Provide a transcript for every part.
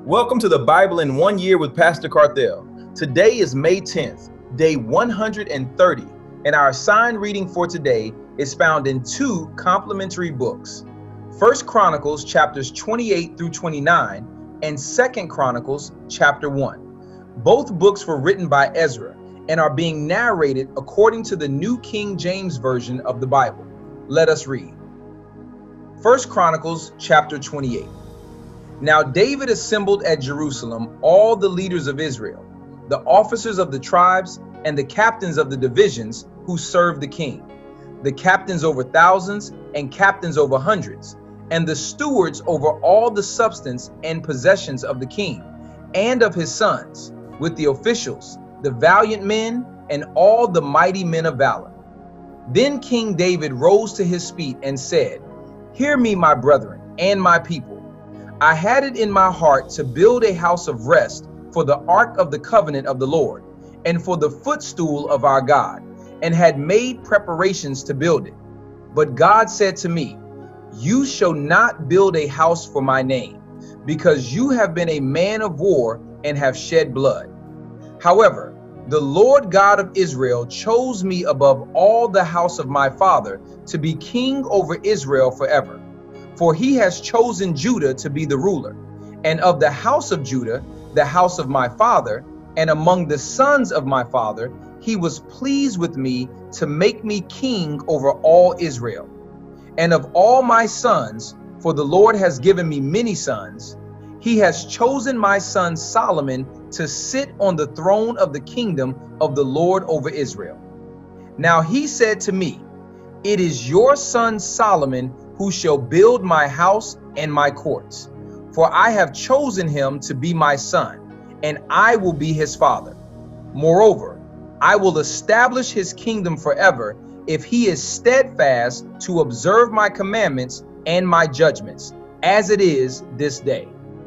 Welcome to the Bible in 1 Year with Pastor Carthel. Today is May 10th, day 130, and our assigned reading for today is found in two complementary books, 1 Chronicles chapters 28 through 29 and 2 Chronicles chapter 1. Both books were written by Ezra and are being narrated according to the New King James Version of the Bible. Let us read. 1 Chronicles chapter 28. Now David assembled at Jerusalem all the leaders of Israel, the officers of the tribes, and the captains of the divisions who served the king, the captains over thousands and captains over hundreds, and the stewards over all the substance and possessions of the king and of his sons, with the officials, the valiant men, and all the mighty men of valor. Then King David rose to his feet and said, "Hear me, my brethren, and my people. I had it in my heart to build a house of rest for the ark of the covenant of the Lord, and for the footstool of our God, and had made preparations to build it. But God said to me, You shall not build a house for my name, because you have been a man of war and have shed blood. However, the Lord God of Israel chose me above all the house of my father to be king over Israel forever. For he has chosen Judah to be the ruler, and of the house of Judah, the house of my father, and among the sons of my father, he was pleased with me to make me king over all Israel. And of all my sons, for the Lord has given me many sons, he has chosen my son Solomon to sit on the throne of the kingdom of the Lord over Israel. Now he said to me, It is your son Solomon who shall build my house and my courts. For I have chosen him to be my son, and I will be his father. Moreover, I will establish his kingdom forever if he is steadfast to observe my commandments and my judgments, as it is this day.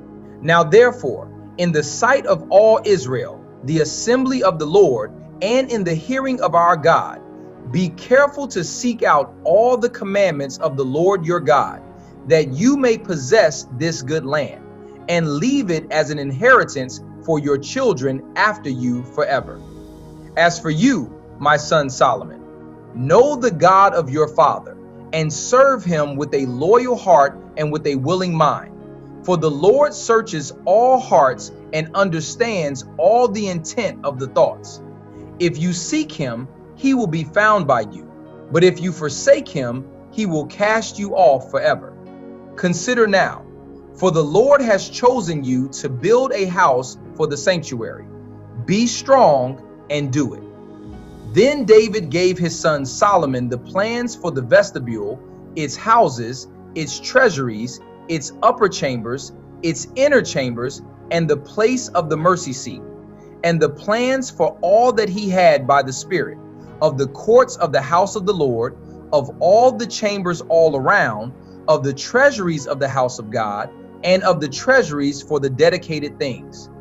Now therefore, in the sight of all Israel, the assembly of the Lord, and in the hearing of our God, be careful to seek out all the commandments of the Lord your God, that you may possess this good land, and leave it as an inheritance for your children after you forever. As for you, my son Solomon, know the God of your father, and serve him with a loyal heart and with a willing mind. For the Lord searches all hearts and understands all the intent of the thoughts. If you seek him, he will be found by you. But if you forsake him, he will cast you off forever. Consider now, for the Lord has chosen you to build a house for the sanctuary. Be strong and do it." Then David gave his son Solomon the plans for the vestibule, its houses, its treasuries, its upper chambers, its inner chambers, and the place of the mercy seat, and the plans for all that he had by the Spirit, of the courts of the house of the Lord, of all the chambers all around, of the treasuries of the house of God, and of the treasuries for the dedicated things.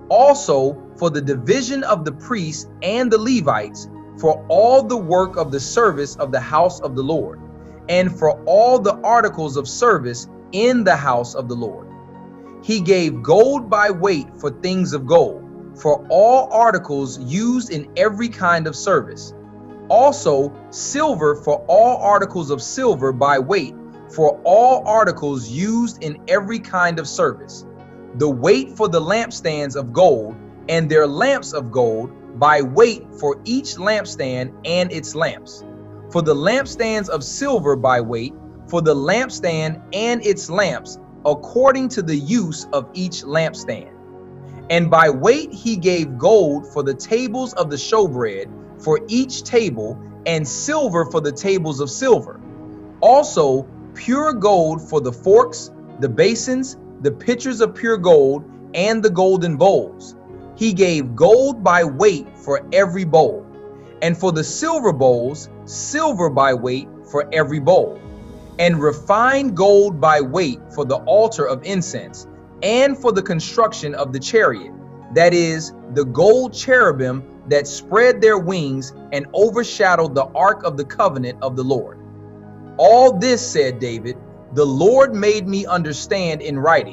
Also for the division of the priests and the Levites, for all the work of the service of the house of the Lord, and for all the articles of service in the house of the Lord. He gave gold by weight for things of gold, for all articles used in every kind of service. Also silver for all articles of silver by weight, for all articles used in every kind of service. The weight for the lampstands of gold, and their lamps of gold, by weight for each lampstand and its lamps. For the lampstands of silver by weight, for the lampstand and its lamps, according to the use of each lampstand. And by weight he gave gold for the tables of the showbread, for each table, and silver for the tables of silver. Also pure gold for the forks, the basins, the pitchers of pure gold, and the golden bowls. He gave gold by weight for every bowl. And for the silver bowls, silver by weight for every bowl. And refined gold by weight for the altar of incense, and for the construction of the chariot, that is, the gold cherubim that spread their wings and overshadowed the ark of the covenant of the Lord. All this, said David, the Lord made me understand in writing.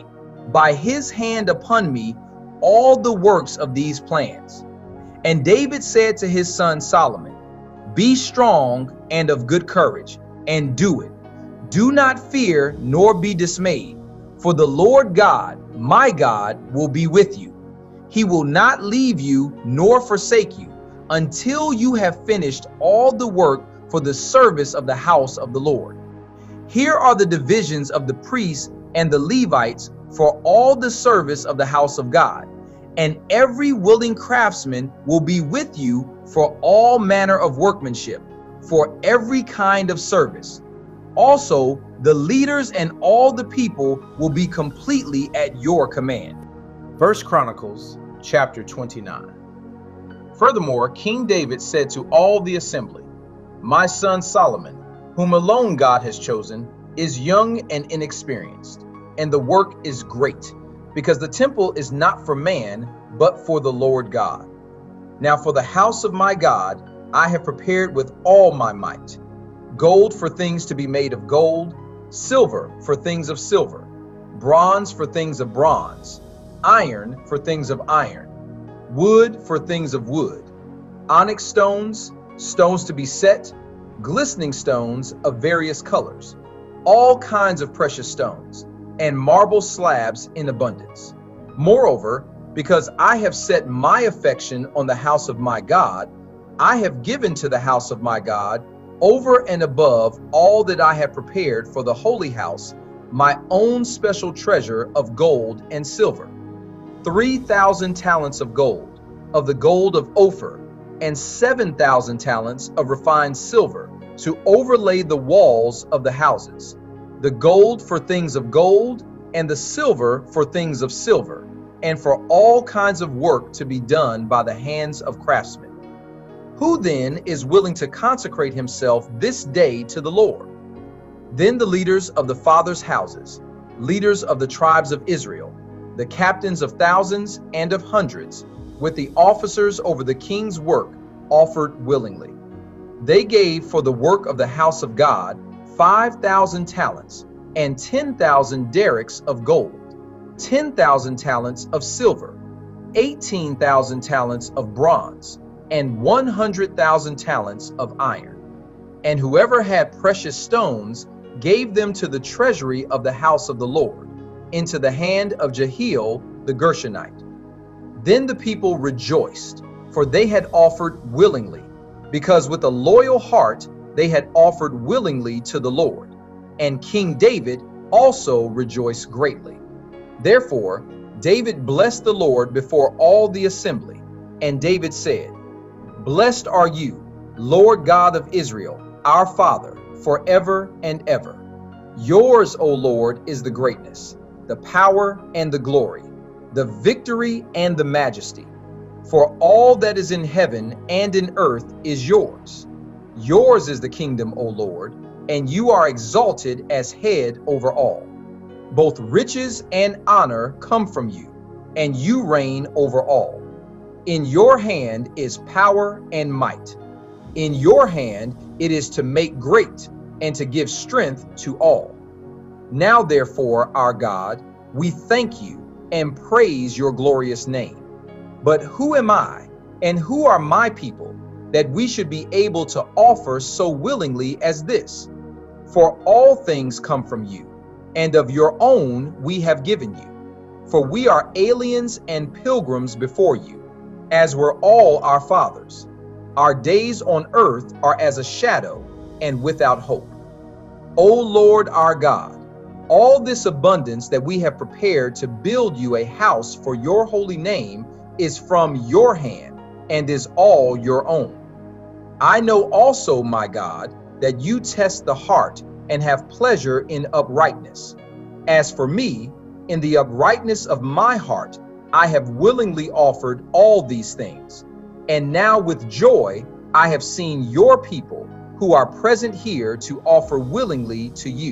by his hand upon me all the works of these plans. And David said to his son Solomon, be strong and of good courage, and do it. Do not fear nor be dismayed, for the Lord God, my God, will be with you. He will not leave you nor forsake you until you have finished all the work for the service of the house of the Lord. Here are the divisions of the priests and the Levites for all the service of the house of God, and every willing craftsman will be with you for all manner of workmanship, for every kind of service. Also, the leaders and all the people will be completely at your command. 1 Chronicles chapter 29. Furthermore, King David said to all the assembly, my son Solomon, whom alone God has chosen, is young and inexperienced, and the work is great, because the temple is not for man, but for the Lord God. Now for the house of my God, I have prepared with all my might, gold for things to be made of gold, silver for things of silver, bronze for things of bronze, iron for things of iron, wood for things of wood, onyx stones, stones to be set, glistening stones of various colors, all kinds of precious stones, and marble slabs in abundance. Moreover, because I have set my affection on the house of my God, I have given to the house of my God, over and above all that I have prepared for the holy house, my own special treasure of gold and silver, 3,000 talents of gold, of the gold of Ophir, and 7,000 talents of refined silver, to overlay the walls of the houses, the gold for things of gold, and the silver for things of silver, and for all kinds of work to be done by the hands of craftsmen. Who then is willing to consecrate himself this day to the Lord? Then the leaders of the fathers' houses, leaders of the tribes of Israel, the captains of thousands and of hundreds, with the officers over the king's work, offered willingly. They gave for the work of the house of God 5,000 talents and 10,000 derricks of gold, 10,000 talents of silver, 18,000 talents of bronze, and 100,000 talents of iron. And whoever had precious stones gave them to the treasury of the house of the Lord, into the hand of Jehiel the Gershonite. Then the people rejoiced, for they had offered willingly, because with a loyal heart they had offered willingly to the Lord. And King David also rejoiced greatly. Therefore David blessed the Lord before all the assembly. And David said, Blessed are you, Lord God of Israel, our Father, forever and ever. Yours, O Lord, is the greatness, the power and the glory, the victory and the majesty. For all that is in heaven and in earth is yours. Yours is the kingdom, O Lord, and you are exalted as head over all. Both riches and honor come from you, and you reign over all. In your hand is power and might. In your hand it is to make great and to give strength to all. Now therefore, our God, we thank you and praise your glorious name. But who am I, and who are my people, that we should be able to offer so willingly as this? For all things come from you, and of your own we have given you. For we are aliens and pilgrims before you, as were all our fathers. Our days on earth are as a shadow and without hope. O Lord our God, all this abundance that we have prepared to build you a house for your holy name is from your hand and is all your own. I know also, my God, that you test the heart and have pleasure in uprightness. As for me, in the uprightness of my heart, I have willingly offered all these things. And now with joy, I have seen your people who are present here to offer willingly to you.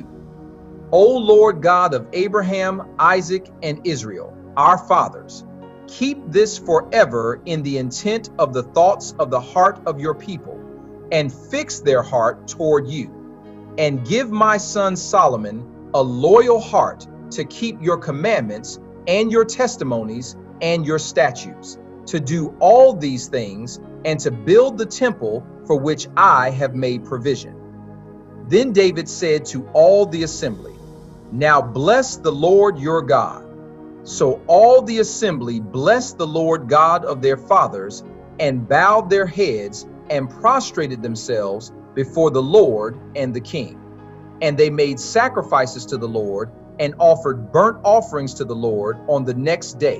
O Lord God of Abraham, Isaac, and Israel, our fathers, keep this forever in the intent of the thoughts of the heart of your people, and fix their heart toward you. And give my son Solomon a loyal heart to keep your commandments and your testimonies and your statutes, to do all these things and to build the temple for which I have made provision. Then David said to all the assembly, Now bless the Lord your God. So all the assembly blessed the Lord God of their fathers and bowed their heads and prostrated themselves before the Lord and the king. And they made sacrifices to the Lord and offered burnt offerings to the Lord on the next day,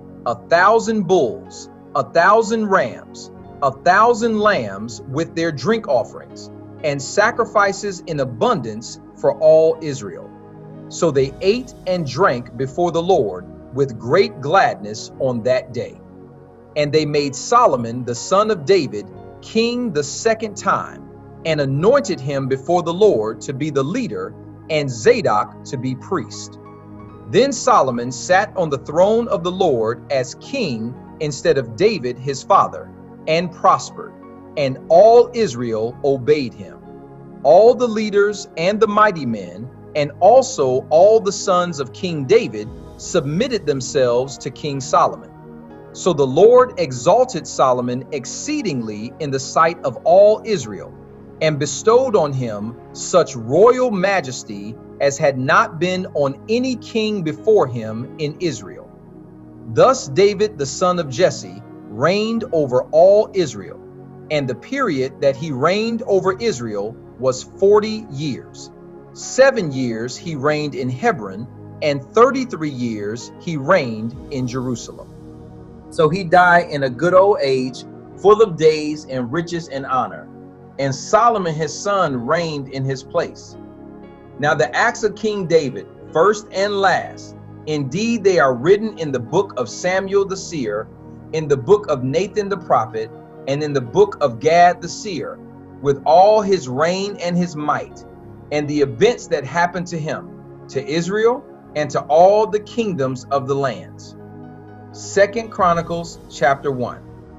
1,000 bulls, 1,000 rams, 1,000 lambs with their drink offerings, and sacrifices in abundance for all Israel. So they ate and drank before the Lord with great gladness on that day. And they made Solomon the son of David king the second time, and anointed him before the Lord to be the leader, and Zadok to be priest. Then Solomon sat on the throne of the Lord as king instead of David his father, and prospered, and all Israel obeyed him. All the leaders and the mighty men, and also all the sons of King David, submitted themselves to King Solomon. So the Lord exalted Solomon exceedingly in the sight of all Israel, and bestowed on him such royal majesty as had not been on any king before him in Israel. Thus David the son of Jesse reigned over all Israel, and the period that he reigned over Israel was 40 years. 7 years he reigned in Hebron, and 33 years he reigned in Jerusalem. So he died in a good old age, full of days and riches and honor. And Solomon his son reigned in his place. Now the acts of King David, first and last, indeed they are written in the book of Samuel the seer, in the book of Nathan the prophet, and in the book of Gad the seer, with all his reign and his might, and the events that happened to him, to Israel, and to all the kingdoms of the lands. 2 Chronicles chapter 1.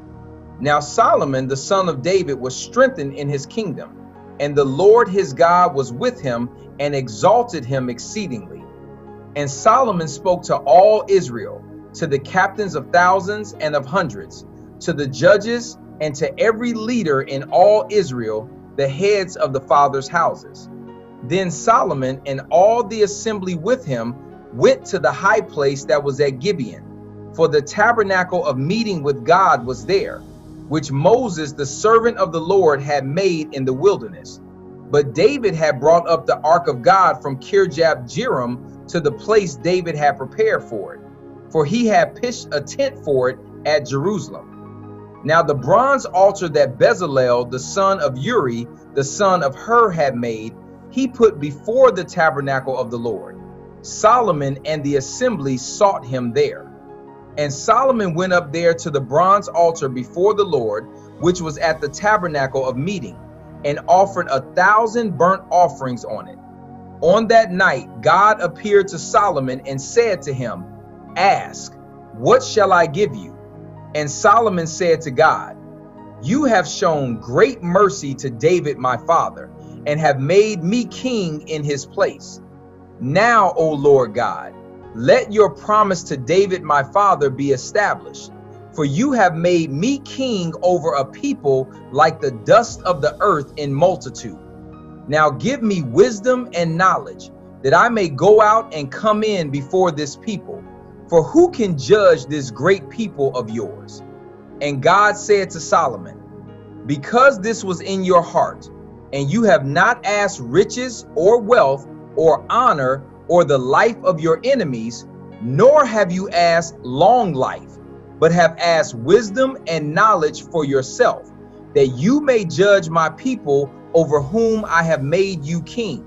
Now Solomon the son of David was strengthened in his kingdom, and the Lord his God was with him and exalted him exceedingly. And Solomon spoke to all Israel, to the captains of thousands and of hundreds, to the judges, and to every leader in all Israel, the heads of the fathers' houses. Then Solomon and all the assembly with him went to the high place that was at Gibeon, for the tabernacle of meeting with God was there, which Moses the servant of the Lord had made in the wilderness. But David had brought up the ark of God from Kirjath-jearim to the place David had prepared for it, for he had pitched a tent for it at Jerusalem. Now the bronze altar that Bezalel the son of Uri, the son of Hur, had made, he put before the tabernacle of the Lord. Solomon and the assembly sought him there. And Solomon went up there to the bronze altar before the Lord, which was at the tabernacle of meeting, and offered 1,000 burnt offerings on it. On that night, God appeared to Solomon and said to him, Ask, what shall I give you? And Solomon said to God, You have shown great mercy to David my father, and have made me king in his place. Now, O Lord God, let your promise to David my father be established, for you have made me king over a people like the dust of the earth in multitude. Now give me wisdom and knowledge, that I may go out and come in before this people. For who can judge this great people of yours? And God said to Solomon, Because this was in your heart, and you have not asked riches or wealth or honor or the life of your enemies, nor have you asked long life, but have asked wisdom and knowledge for yourself, that you may judge my people over whom I have made you king.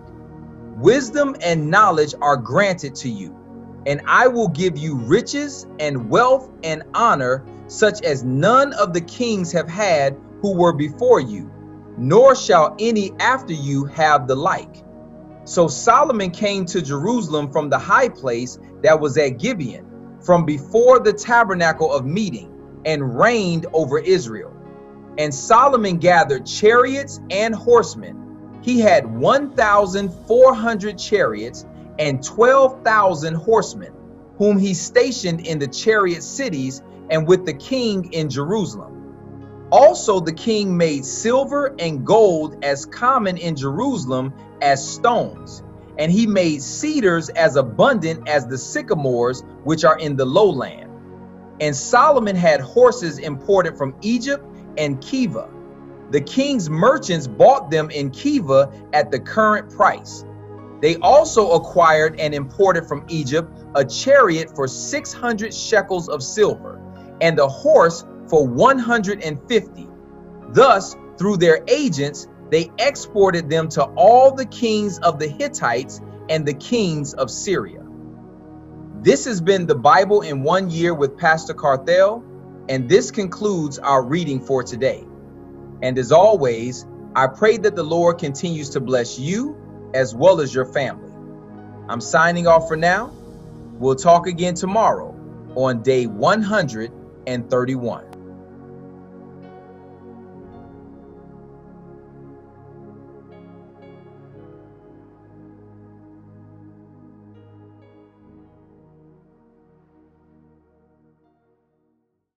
Wisdom and knowledge are granted to you, and I will give you riches and wealth and honor, such as none of the kings have had who were before you, nor shall any after you have the like. So Solomon came to Jerusalem from the high place that was at Gibeon, from before the tabernacle of meeting, and reigned over Israel. And Solomon gathered chariots and horsemen. He had 1,400 chariots and 12,000 horsemen. whom he stationed in the chariot cities and with the king in Jerusalem. Also the king made silver and gold as common in Jerusalem as stones, and he made cedars as abundant as the sycamores which are in the lowland. And Solomon had horses imported from Egypt and Keva. The king's merchants bought them in Keva at the current price. They also acquired and imported from Egypt a chariot for 600 shekels of silver, and a horse for 150. Thus, through their agents, they exported them to all the kings of the Hittites and the kings of Syria. This has been the Bible in 1 year with Pastor Carthel, and this concludes our reading for today. And as always, I pray that the Lord continues to bless you as well as your family. I'm signing off for now. We'll talk again tomorrow on day 131.